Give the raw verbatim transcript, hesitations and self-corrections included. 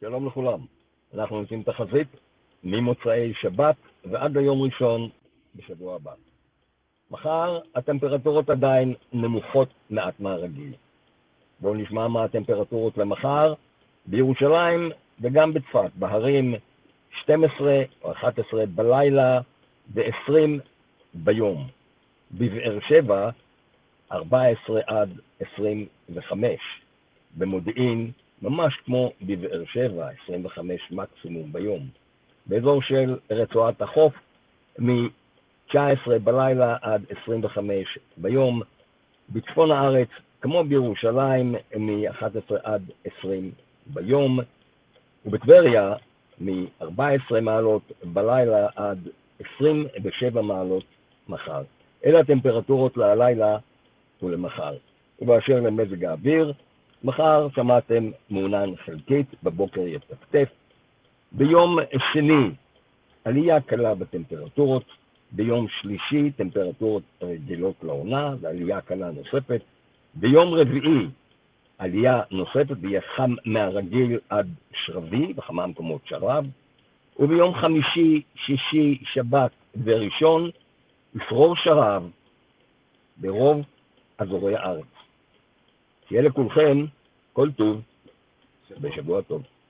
שלום לכולם. אנחנו נותנים תחזית ממוצאי שבת ועד ליום ראשון בשבוע הבא. מחר הטמפרטורות עדיין נמוכות מעט מהרגיל. בואו נשמע מה הטמפרטורות למחר בירושלים וגם בצפת. בהרים שתים עשרה או אחת עשרה בלילה ו-עשרים ביום. בבאר שבע ארבע עשרה עד עשרים וחמש. במודיעין ממש כמו בבאר שבע, עשרים וחמש מקסימום ביום. באזור של רצועת החוף מ-תשע עשרה בלילה עד עשרים וחמש ביום. בצפון הארץ כמו בירושלים מ-אחת עשרה עד עשרים ביום. ובטבריה מ-ארבע עשרה מעלות בלילה עד עשרים ושבע מעלות מחר. אלה הטמפרטורות ללילה ולמחר. ובאשר למזג האוויר, מחר שמעתם מעונן חלקית, בבוקר יטפטף. ביום שני עלייה קלה בטמפרטורות, ביום שלישי טמפרטורות רגילות לעונה ועלייה קלה נוספת. ביום רביעי עלייה נוספת ויהיה חם מהרגיל עד שרבי, בכמה מקומות שרב. וביום חמישי, שישי, שבת וראשון ישרור שרב ברוב אזורי הארץ. שיהיה לכולכם כל טוב בשבוע טוב.